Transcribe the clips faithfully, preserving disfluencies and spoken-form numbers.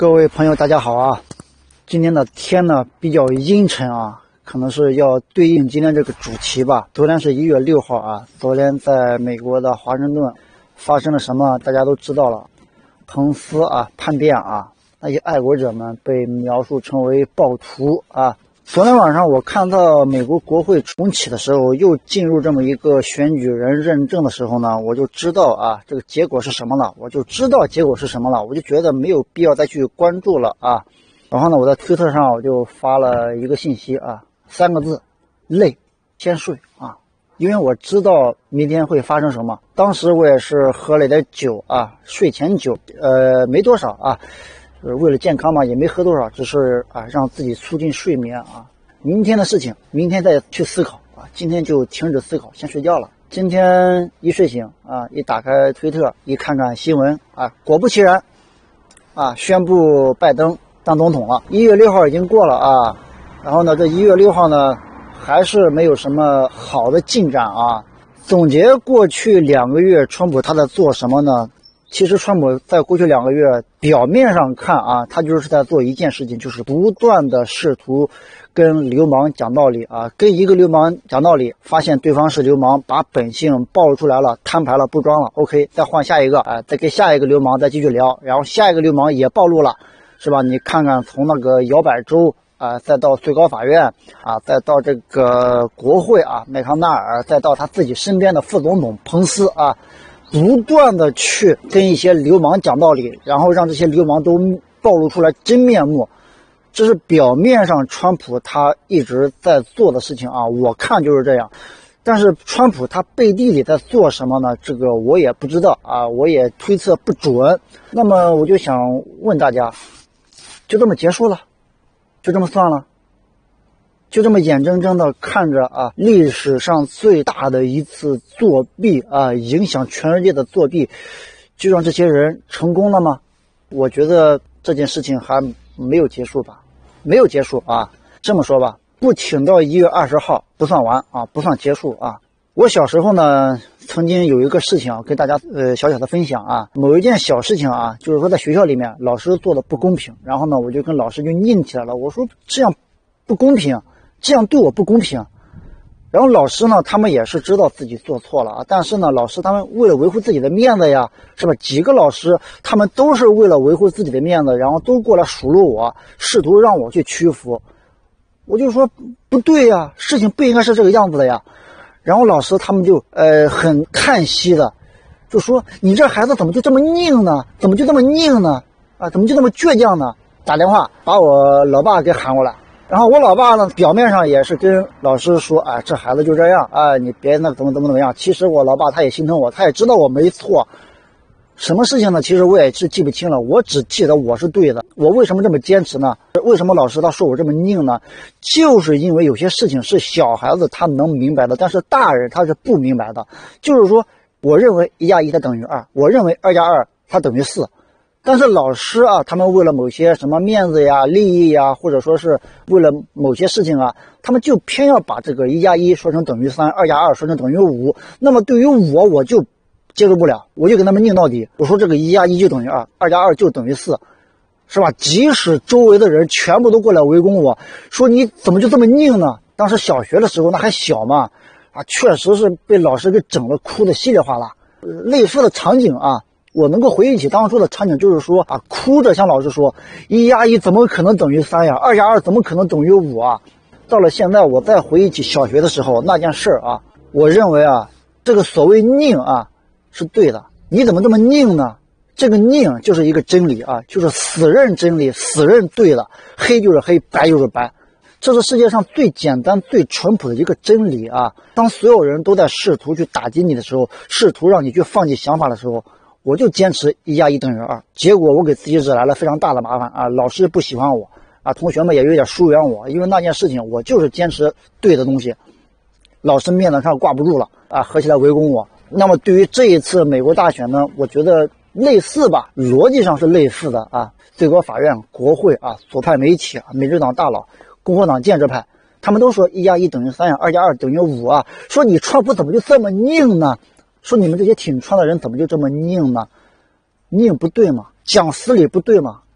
各位朋友大家好啊，今天的天呢比较阴沉啊，可能是要对应今天这个主题吧。昨天是一月六号啊，昨天在美国的华盛顿发生了什么大家都知道了。彭斯啊叛变啊，那些爱国者们被描述成为暴徒啊。昨天晚上我看到美国国会重启的时候，又进入这么一个选举人认证的时候呢，我就知道啊这个结果是什么了，我就知道结果是什么了，我就觉得没有必要再去关注了啊。然后呢，我在推特上我就发了一个信息啊，三个字：累，先睡啊。因为我知道明天会发生什么。当时我也是喝了点酒啊，睡前酒，呃，没多少啊。为了健康嘛，也没喝多少，只是啊让自己促进睡眠啊。明天的事情，明天再去思考啊。今天就停止思考，先睡觉了。今天一睡醒啊，一打开推特，一看看新闻啊，果不其然，啊，宣布拜登当总统了。一月六号已经过了啊，然后呢，这一月六号呢，还是没有什么好的进展啊。总结过去两个月，川普他在做什么呢？其实川普在过去两个月表面上看啊，他就是在做一件事情，就是不断的试图跟流氓讲道理啊，跟一个流氓讲道理，发现对方是流氓，把本性暴露出来了，摊牌了，不装了 ，OK， 再换下一个啊，再跟下一个流氓再继续聊，然后下一个流氓也暴露了，是吧？你看看从那个摇摆州啊，再到最高法院啊，再到这个国会啊，麦康奈尔，再到他自己身边的副总统彭斯啊。不断的去跟一些流氓讲道理，然后让这些流氓都暴露出来真面目，这是表面上川普他一直在做的事情啊，我看就是这样。但是川普他背地里在做什么呢？这个我也不知道啊，我也推测不准。那么我就想问大家，就这么结束了？就这么算了？就这么眼睁睁的看着啊，历史上最大的一次作弊啊，影响全世界的作弊，就让这些人成功了吗？我觉得这件事情还没有结束吧，没有结束啊。这么说吧，不挺到一月二十号不算完啊，不算结束啊。我小时候呢，曾经有一个事情啊，跟大家呃小小的分享啊，某一件小事情啊，就是说在学校里面老师做的不公平，然后呢，我就跟老师就拧起来了，我说这样不公平。这样对我不公平，然后老师呢，他们也是知道自己做错了啊，但是呢，老师他们为了维护自己的面子呀，是吧？几个老师他们都是为了维护自己的面子，然后都过来数落我，试图让我去屈服。我就说不对呀，事情不应该是这个样子的呀。然后老师他们就呃很看惜的，就说你这孩子怎么就这么拧呢？怎么就这么拧呢？啊，怎么就这么倔强呢？打电话把我老爸给喊过来。然后我老爸呢，表面上也是跟老师说，哎，这孩子就这样，哎，你别那怎么怎么怎么样。其实我老爸他也心疼我，他也知道我没错。什么事情呢？其实我也是记不清了，我只记得我是对的。我为什么这么坚持呢？为什么老师他说我这么拧呢？就是因为有些事情是小孩子他能明白的，但是大人他是不明白的。就是说，我认为一加一它等于二，我认为二加二它等于四。但是老师啊，他们为了某些什么面子呀、利益呀，或者说是为了某些事情啊，他们就偏要把这个一加一说成等于三，二加二说成等于五。那么对于我，我就接受不了，我就跟他们拧到底。我说这个一加一就等于二，二加二就等于四，是吧？即使周围的人全部都过来围攻我，说你怎么就这么拧呢？当时小学的时候那还小嘛，啊，确实是被老师给整了，哭的稀里哗啦。类似的场景啊。我能够回忆起当初的场景，就是说啊，哭着向老师说，一加一怎么可能等于三呀？二加二怎么可能等于五啊？到了现在，我再回忆起小学的时候那件事啊，我认为啊，这个所谓拧啊是对的。你怎么这么拧呢？这个拧就是一个真理啊，就是死认真理，死认对的，黑就是黑，白就是白。这是世界上最简单、最淳朴的一个真理啊！当所有人都在试图去打击你的时候，试图让你去放弃想法的时候，我就坚持一加一等于二，结果我给自己惹来了非常大的麻烦啊！老师不喜欢我啊，同学们也有点疏远我，因为那件事情我就是坚持对的东西，老师面子上挂不住了啊，合起来围攻我。那么对于这一次美国大选呢，我觉得类似吧，逻辑上是类似的啊。最高法院、国会啊，左派媒体啊，民主党大佬、共和党建制派，他们都说一加一等于三呀，二加二等于五啊，说你川普怎么就这么拧呢？说你们这些挺川的人怎么就这么拧呢？拧不对吗？讲死理不对吗？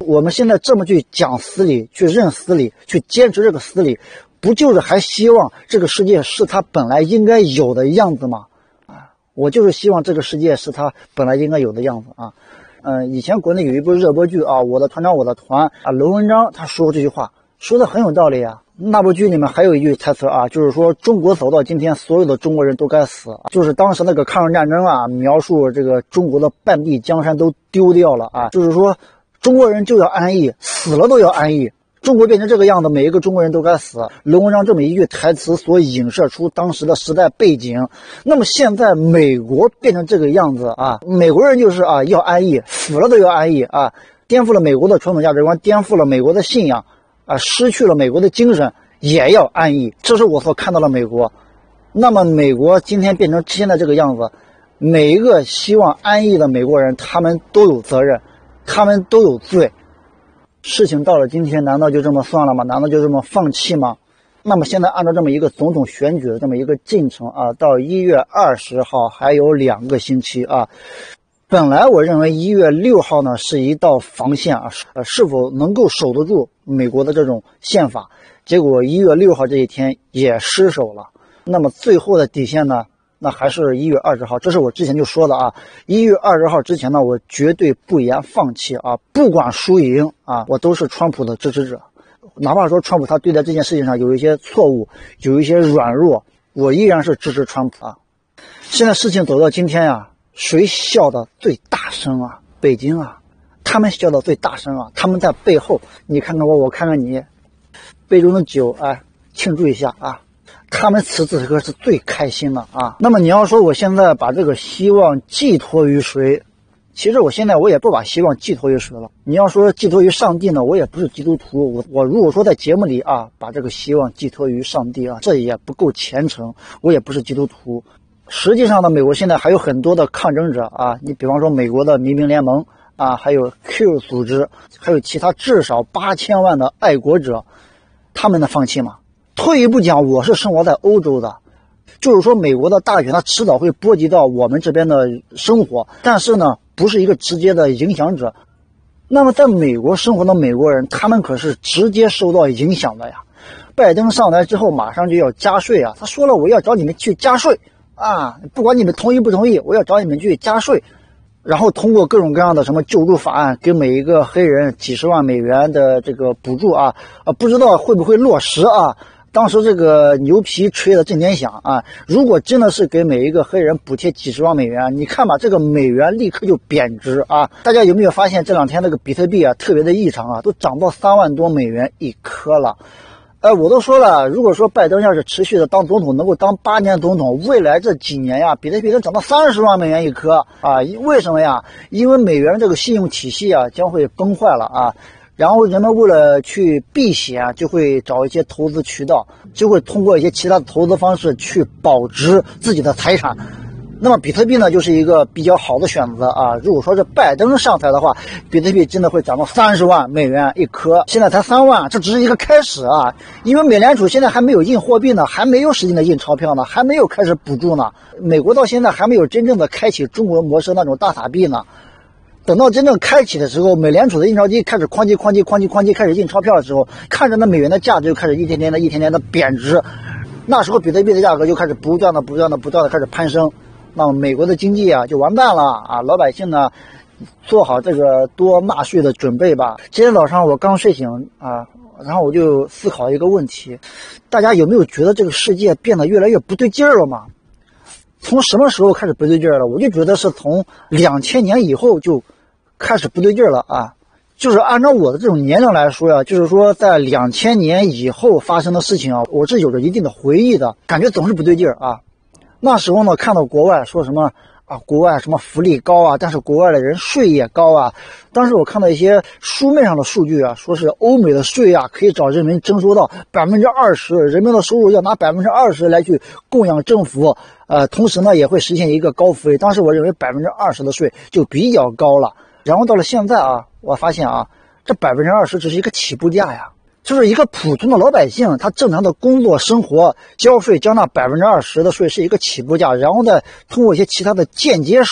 我们现在这么去讲死理，去认死理，去坚持这个死理，不就是还希望这个世界是它本来应该有的样子吗？啊，我就是希望这个世界是它本来应该有的样子啊。嗯、呃，以前国内有一部热播剧啊，《我的团长我的团》啊，娄文章他说过这句话，说的很有道理啊。那部剧里面还有一句台词啊，就是说中国走到今天，所有的中国人都该死。就是当时那个抗日战争啊，描述这个中国的半壁江山都丢掉了啊，就是说中国人就要安逸，死了都要安逸。中国变成这个样子，每一个中国人都该死。娄文章这么一句台词所影射出当时的时代背景。那么现在美国变成这个样子啊，美国人就是啊要安逸，死了都要安逸啊，颠覆了美国的传统价值观，颠覆了美国的信仰啊，失去了美国的精神，也要安逸。这是我所看到的美国。那么美国今天变成现在这个样子，每一个希望安逸的美国人，他们都有责任，他们都有罪。事情到了今天，难道就这么算了吗？难道就这么放弃吗？那么现在按照这么一个总统选举的这么一个进程啊，到一月二十号还有两个星期啊。本来我认为一月六号呢是一道防线啊，是是否能够守得住美国的这种宪法？结果一月六号这一天也失守了。那么最后的底线呢？那还是一月二十号，这是我之前就说的啊。一月二十号之前呢，我绝对不言放弃啊，不管输赢啊，我都是川普的支持者。哪怕说川普他对待这件事情上有一些错误，有一些软弱，我依然是支持川普啊。现在事情走到今天呀、啊，谁笑的最大声啊？北京啊，他们笑的最大声啊，他们在背后，你看看我，我看看你，杯中的酒，哎，庆祝一下啊。他们此时此刻是最开心的啊。那么你要说我现在把这个希望寄托于谁？其实我现在我也不把希望寄托于谁了。你要说寄托于上帝呢，我也不是基督徒。我我如果说在节目里啊，把这个希望寄托于上帝啊，这也不够虔诚。我也不是基督徒。实际上呢，美国现在还有很多的抗争者啊，你比方说美国的民兵联盟啊，还有 Q 组织，还有其他至少八千万的爱国者，他们能放弃吗？退一步讲，我是生活在欧洲的，就是说美国的大选它迟早会波及到我们这边的生活，但是呢不是一个直接的影响者。那么在美国生活的美国人，他们可是直接受到影响的呀。拜登上台之后马上就要加税啊，他说了我要找你们去加税啊，不管你们同意不同意，我要找你们去加税。然后通过各种各样的什么救助法案，给每一个黑人几十万美元的这个补助啊，啊不知道会不会落实啊。当时这个牛皮吹得震天响啊！如果真的是给每一个黑人补贴几十万美元，你看吧，这个美元立刻就贬值啊！大家有没有发现这两天那个比特币啊特别的异常啊，都涨到三万多美元一颗了？呃，我都说了，如果说拜登要是持续的当总统，能够当八年总统，未来这几年呀，比特币能涨到三十万美元一颗啊！为什么呀？因为美元这个信用体系啊将会崩坏了啊！然后人们为了去避险，就会找一些投资渠道，就会通过一些其他的投资方式去保值自己的财产。那么比特币呢，就是一个比较好的选择啊。如果说是拜登上台的话，比特币真的会涨到三十万美元一颗，现在才三万，这只是一个开始啊。因为美联储现在还没有印货币呢，还没有使劲的印钞票呢，还没有开始补助呢。美国到现在还没有真正的开启中国模式那种大撒币呢。等到真正开启的时候，美联储的印钞机开始哐叽哐叽哐叽哐叽开始印钞票的时候，看着那美元的价值就开始一天天的一天天的贬值，那时候比特币的价格就开始不断的不断的不断的开始攀升，那么美国的经济啊就完蛋了啊！老百姓呢做好这个多纳税的准备吧。今天早上我刚睡醒啊，然后我就思考一个问题，大家有没有觉得这个世界变得越来越不对劲儿了吗？从什么时候开始不对劲儿了？我就觉得是从两千年以后就开始不对劲儿了啊！就是按照我的这种年龄来说呀，就是说在两千年以后发生的事情啊，我是有着一定的回忆的，感觉总是不对劲儿啊。那时候呢，看到国外说什么啊，国外什么福利高啊，但是国外的人税也高啊。当时我看到一些书面上的数据啊，说是欧美的税啊可以找人民征收到百分之二十，人民的收入要拿百分之二十来去供养政府，呃，同时呢也会实现一个高福利。当时我认为百分之二十的税就比较高了。然后到了现在啊，我发现啊，这百分之二十只是一个起步价呀，就是一个普通的老百姓，他正常的工作生活交税交纳百分之二十的税是一个起步价，然后再通过一些其他的间接税，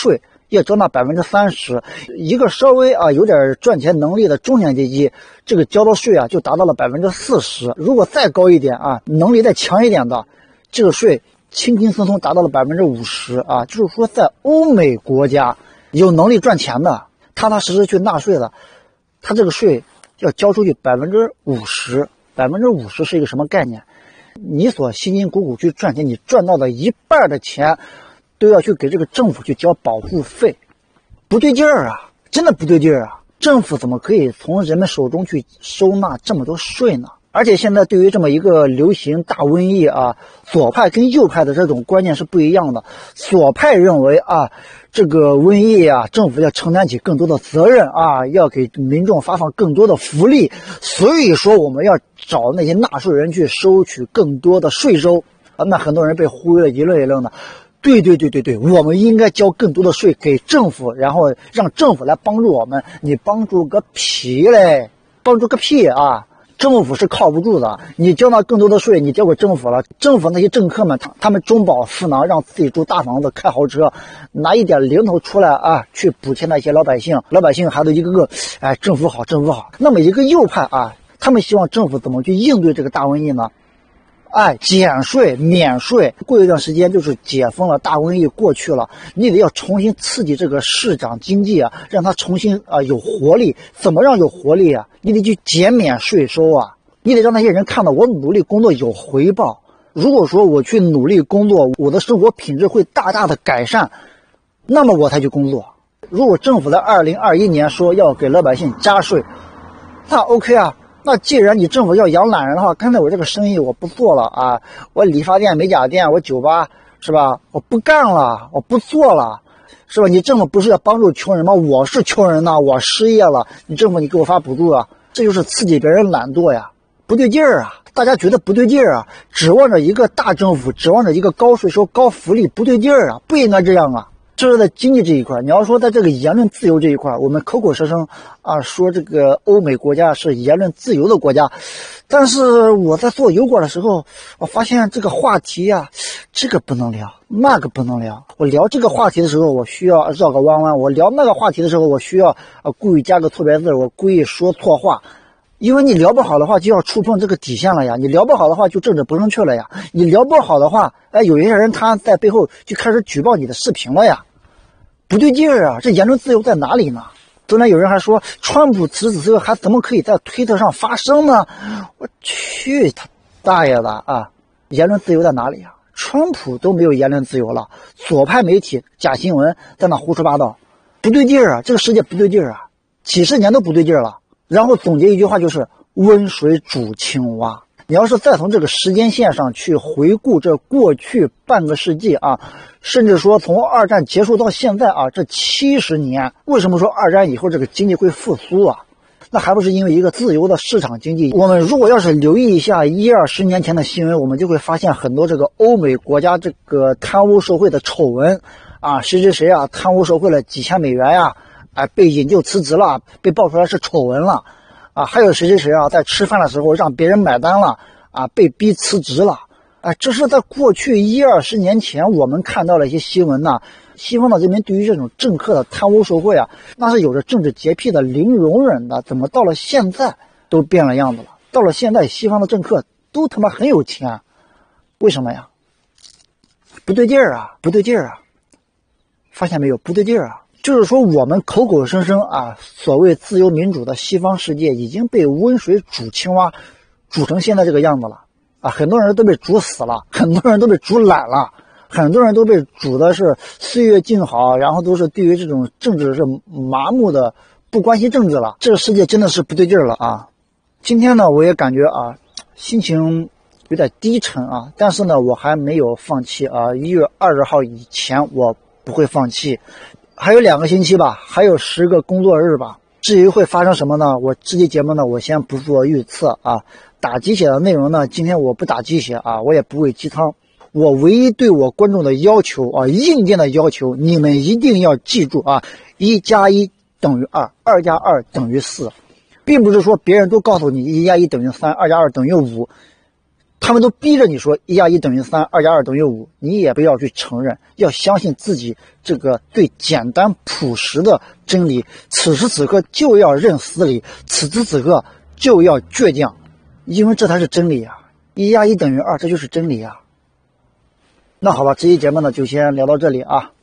要交纳百分之三十，一个稍微啊有点赚钱能力的中产阶级，这个交的税啊就达到了百分之四十。如果再高一点啊，能力再强一点的，这个税轻轻松松达到了百分之五十啊。就是说，在欧美国家有能力赚钱的，踏踏实实去纳税的，他这个税要交出去百分之五十。百分之五十是一个什么概念？你所辛辛苦苦去赚钱，你赚到的一半的钱都要去给这个政府去交保护费，不对劲儿啊，真的不对劲儿啊！政府怎么可以从人们手中去收纳这么多税呢？而且现在对于这么一个流行大瘟疫啊，左派跟右派的这种观念是不一样的。左派认为啊，这个瘟疫啊，政府要承担起更多的责任啊，要给民众发放更多的福利，所以说我们要找那些纳税人去收取更多的税收啊。那很多人被忽悠了一愣一愣的。对对对对对，我们应该交更多的税给政府，然后让政府来帮助我们。你帮助个屁嘞，帮助个屁啊！政府是靠不住的，你交纳更多的税，你交给政府了，政府那些政客们，他他们中饱私囊，让自己住大房子、开豪车，拿一点零头出来啊，去补贴那些老百姓，老百姓还都一个个，哎，政府好，政府好。那么一个右派啊，他们希望政府怎么去应对这个大瘟疫呢？哎，减税、免税，过一段时间就是解封了，大瘟疫过去了，你得要重新刺激这个市场经济啊，让它重新啊有活力。怎么让有活力啊？你得去减免税收啊，你得让那些人看到我努力工作有回报。如果说我去努力工作，我的生活品质会大大的改善，那么我才去工作。如果政府在二零二一年说要给老百姓加税，那 OK 啊。那既然你政府要养懒人的话，干脆我这个生意我不做了啊，我理发店、美甲店、我酒吧是吧？我不干了，我不做了，是吧？你政府不是要帮助穷人吗？我是穷人呐，我失业了，你政府你给我发补助啊，这就是刺激别人懒惰呀，不对劲儿啊！大家觉得不对劲儿啊，指望着一个大政府，指望着一个高税收、高福利，不对劲儿啊，不应该这样啊！这是在经济这一块，你要说在这个言论自由这一块，我们口口声声啊说这个欧美国家是言论自由的国家，但是我在做油管的时候，我发现这个话题呀、啊，这个不能聊，那个不能聊。我聊这个话题的时候，我需要绕个弯弯；我聊那个话题的时候，我需要啊故意加个错别字，我故意说错话。因为你聊不好的话，就要触碰这个底线了呀。你聊不好的话，就政治不正确了呀。你聊不好的话，哎，有一些人他在背后就开始举报你的视频了呀。不对劲儿啊！这言论自由在哪里呢？昨天有人还说，川普辞职之后还怎么可以在推特上发声呢？我去他大爷的啊！言论自由在哪里啊？川普都没有言论自由了，左派媒体假新闻在那胡说八道，不对劲儿啊！这个世界不对劲儿啊！几十年都不对劲儿了。然后总结一句话就是温水煮青蛙。你要是再从这个时间线上去回顾这过去半个世纪啊，甚至说从二战结束到现在啊，这七十年，为什么说二战以后这个经济会复苏啊？那还不是因为一个自由的市场经济。我们如果要是留意一下一二十年前的新闻，我们就会发现很多这个欧美国家这个贪污受贿的丑闻啊，谁谁谁啊贪污受贿了几千美元呀、啊，哎被引咎辞职了，被爆出来是丑闻了。啊，还有谁谁谁啊，在吃饭的时候让别人买单了啊，被逼辞职了。哎，这是在过去一二十年前我们看到了一些新闻呢。西方的人民对于这种政客的贪污受贿啊，那是有着政治洁癖的、零容忍的。怎么到了现在都变了样子了？到了现在，西方的政客都他妈很有钱，为什么呀？不对劲儿啊，不对劲儿啊！发现没有？不对劲儿啊！就是说，我们口口声声啊，所谓自由民主的西方世界已经被温水煮青蛙煮成现在这个样子了啊！很多人都被煮死了，很多人都被煮懒了，很多人都被煮的是岁月静好，然后都是对于这种政治是麻木的，不关心政治了。这个世界真的是不对劲儿了啊！今天呢，我也感觉啊，心情有点低沉啊，但是呢，我还没有放弃啊！一月二十号以前，我不会放弃。还有两个星期吧，还有十个工作日吧。至于会发生什么呢？我这期节目呢，我先不做预测啊。打鸡血的内容呢，今天我不打鸡血啊，我也不喂鸡汤。我唯一对我观众的要求啊，硬件的要求，你们一定要记住啊，一加一等于二，二加二等于四，并不是说别人都告诉你一加一等于三，二加二等于五， 他们都逼着你说一加一等于三，二加二等于五，你也不要去承认，要相信自己这个最简单朴实的真理。此时此刻就要认死理，此时此刻就要倔强，因为这才是真理啊！一加一等于二，这就是真理啊！那好吧，这期节目呢就先聊到这里啊。